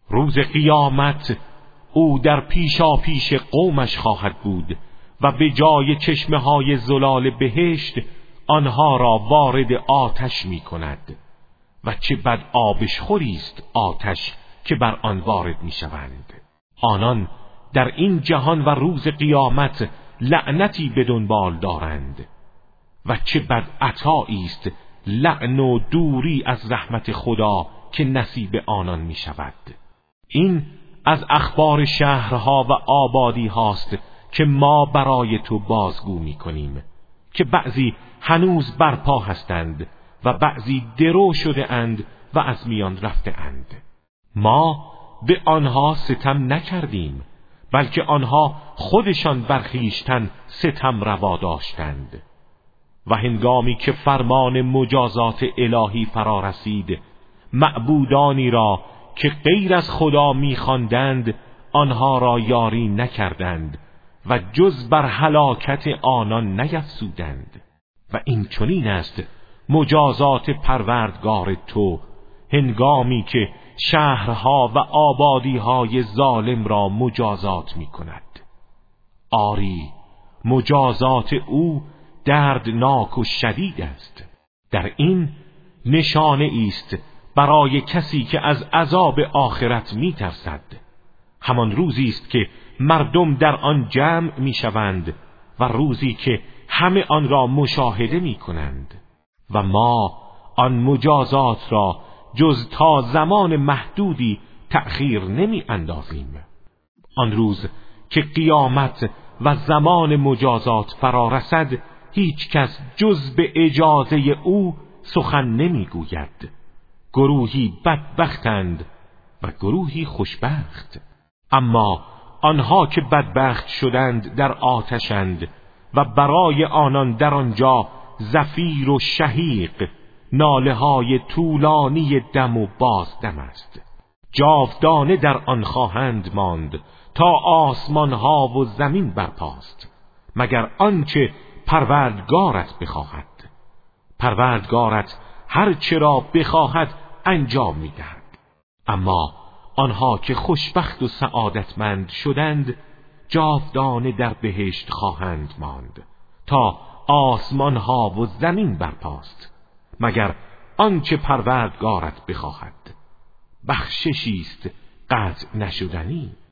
روز قیامت او در پیشاپیش قومش خواهد بود و به جای چشمه های زلال بهشت آنها را وارد آتش می کند و چه بد آبشخوری است آتش که بر آن وارد می شوند. آنان در این جهان و روز قیامت لعنتی به دنبال دارند و چه بد عطایی است لعن و دوری از رحمت خدا که نصیب آنان می شود. این از اخبار شهرها و آبادی هاست که ما برای تو بازگو می کنیم که بعضی هنوز برپا هستند و بعضی درو شده اند و از میان رفته اند. ما به آنها ستم نکردیم بلکه آنها خودشان بر خویشتن ستم روا داشتند. و هنگامی که فرمان مجازات الهی فرا رسید معبودانی را که غیر از خدا می‌خواندند آنها را یاری نکردند و جز بر هلاکت آنان نیفزودند. و این چنین است مجازات پروردگار تو هنگامی که شهرها و آبادی‌های ظالم را مجازات می‌کند. آری مجازات او دردناک و شدید است. در این نشانه است برای کسی که از عذاب آخرت می‌ترسد. همان روزی است که مردم در آن جمع می‌شوند و روزی که همه آن را مشاهده می‌کنند و ما آن مجازات را جز تا زمان محدودی تأخیر نمی‌اندازیم. آن روز که قیامت و زمان مجازات فرا رسد هیچ کس جز به اجازه او سخن نمیگوید. گروهی بدبختند و گروهی خوشبخت. اما آنها که بدبخت شدند در آتشند و برای آنان در آنجا زفیر و شهیق، ناله های طولانی دم و بازدم است. جاودانه در آن خواهند ماند تا آسمان ها و زمین برپاست، مگر آنچه پروردگارت بخواهد. پروردگارت هر چرا بخواهد انجام می‌دهد. اما آنها که خوشبخت و سعادتمند شدند جاودانه در بهشت خواهند ماند تا آسمان ها و زمین برپاست، مگر آنچه پروردگارت بخواهد. بخششی است قطع نشدنی.